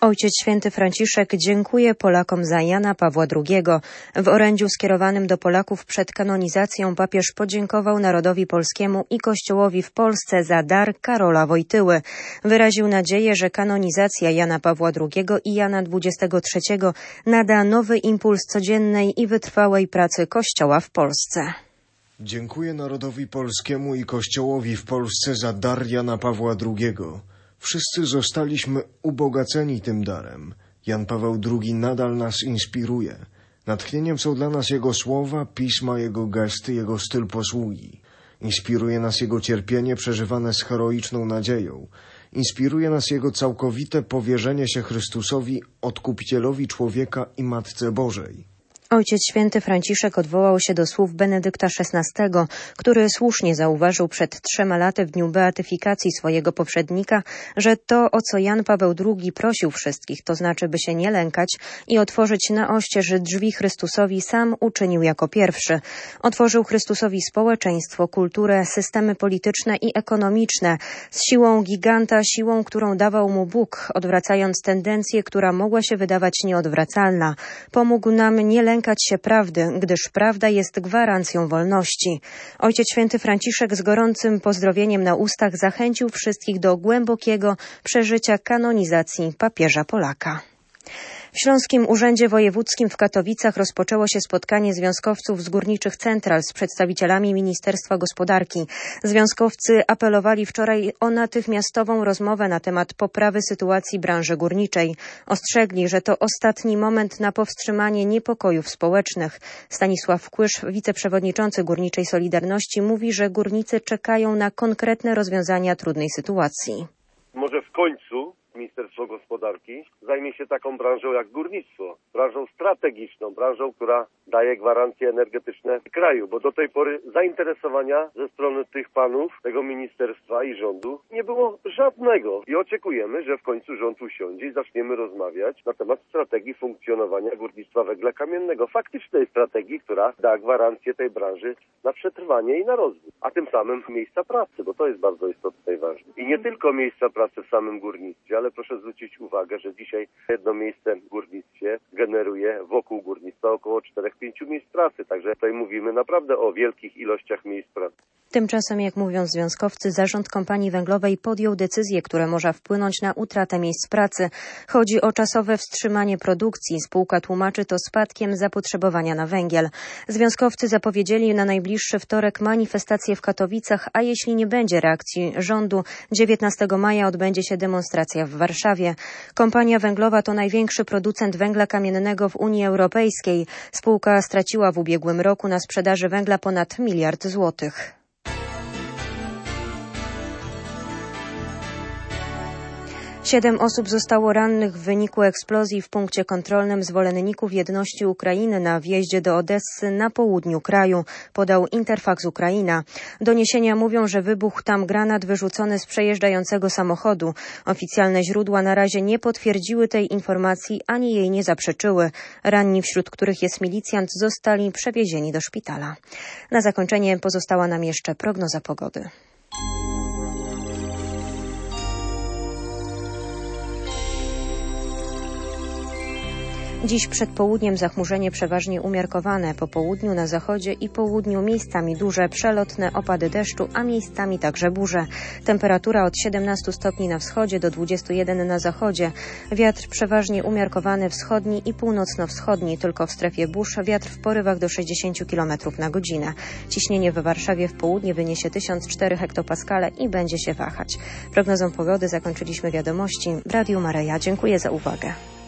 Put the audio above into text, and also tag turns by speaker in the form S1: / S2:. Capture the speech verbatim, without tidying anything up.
S1: Ojciec Święty Franciszek dziękuje Polakom za Jana Pawła drugiego. W orędziu skierowanym do Polaków przed kanonizacją papież podziękował narodowi polskiemu i Kościołowi w Polsce za dar Karola Wojtyły. Wyraził nadzieję, że kanonizacja Jana Pawła drugiego i Jana dwudziestego trzeciego nada nowy impuls codziennej i wytrwałej pracy Kościoła w Polsce.
S2: Dziękuję narodowi polskiemu i Kościołowi w Polsce za dar Jana Pawła drugiego. Wszyscy zostaliśmy ubogaceni tym darem. Jan Paweł drugi nadal nas inspiruje. Natchnieniem są dla nas jego słowa, pisma, jego gesty, jego styl posługi. Inspiruje nas jego cierpienie przeżywane z heroiczną nadzieją. Inspiruje nas jego całkowite powierzenie się Chrystusowi, Odkupicielowi człowieka i Matce Bożej.
S1: Ojciec Święty Franciszek odwołał się do słów Benedykta szesnastego, który słusznie zauważył przed trzema laty w dniu beatyfikacji swojego poprzednika, że to, o co Jan Paweł drugi prosił wszystkich, to znaczy, by się nie lękać i otworzyć na oścież drzwi Chrystusowi, sam uczynił jako pierwszy. Otworzył Chrystusowi społeczeństwo, kulturę, systemy polityczne i ekonomiczne, z siłą giganta, siłą, którą dawał mu Bóg, odwracając tendencję, która mogła się wydawać nieodwracalna. Pomógł nam nie lękać się prawdy, gdyż prawda jest gwarancją wolności. Ojciec Święty Franciszek z gorącym pozdrowieniem na ustach zachęcił wszystkich do głębokiego przeżycia kanonizacji papieża Polaka. W Śląskim Urzędzie Wojewódzkim w Katowicach rozpoczęło się spotkanie związkowców z górniczych central z przedstawicielami Ministerstwa Gospodarki. Związkowcy apelowali wczoraj o natychmiastową rozmowę na temat poprawy sytuacji branży górniczej. Ostrzegli, że to ostatni moment na powstrzymanie niepokojów społecznych. Stanisław Kłysz, wiceprzewodniczący Górniczej Solidarności, mówi, że górnicy czekają na konkretne rozwiązania trudnej sytuacji.
S3: Może w końcu Ministerstwo Gospodarki zajmie się taką branżą jak górnictwo. Branżą strategiczną, branżą, która daje gwarancje energetyczne kraju, bo do tej pory zainteresowania ze strony tych panów, tego ministerstwa i rządu nie było żadnego. I oczekujemy, że w końcu rząd usiądzie i zaczniemy rozmawiać na temat strategii funkcjonowania górnictwa węgla kamiennego. Faktycznej strategii, która da gwarancję tej branży na przetrwanie i na rozwój. A tym samym miejsca pracy, bo to jest bardzo istotne i ważne. I nie tylko miejsca pracy w samym górnictwie, ale proszę zwrócić uwagę, że dzisiaj jedno miejsce w górnictwie generuje wokół górnictwa około czterech pięciu miejsc pracy. Także tutaj mówimy naprawdę o wielkich ilościach miejsc pracy.
S1: Tymczasem, jak mówią związkowcy, zarząd kompanii węglowej podjął decyzję, która może wpłynąć na utratę miejsc pracy. Chodzi o czasowe wstrzymanie produkcji. Spółka tłumaczy to spadkiem zapotrzebowania na węgiel. Związkowcy zapowiedzieli na najbliższy wtorek manifestację w Katowicach, a jeśli nie będzie reakcji rządu, dziewiętnastego maja odbędzie się demonstracja w Warszawie. Kompania węglowa to największy producent węgla kamiennego w Unii Europejskiej. Spółka straciła w ubiegłym roku na sprzedaży węgla ponad miliard złotych. Siedem osób zostało rannych w wyniku eksplozji w punkcie kontrolnym zwolenników jedności Ukrainy na wjeździe do Odessy na południu kraju, podał Interfax Ukraina. Doniesienia mówią, że wybuchł tam granat wyrzucony z przejeżdżającego samochodu. Oficjalne źródła na razie nie potwierdziły tej informacji ani jej nie zaprzeczyły. Ranni, wśród których jest milicjant, zostali przewiezieni do szpitala. Na zakończenie pozostała nam jeszcze prognoza pogody. Dziś przed południem zachmurzenie przeważnie umiarkowane, po południu na zachodzie i południu miejscami duże, przelotne opady deszczu, a miejscami także burze. Temperatura od siedemnastu stopni na wschodzie do dwudziestu jeden na zachodzie. Wiatr przeważnie umiarkowany wschodni i północno-wschodni, tylko w strefie burz wiatr w porywach do sześćdziesięciu kilometrów na godzinę. Ciśnienie we Warszawie w południe wyniesie tysiąc cztery hektopaskale i będzie się wahać. Prognozą pogody zakończyliśmy wiadomości. W Radiu Maryja dziękuję za uwagę.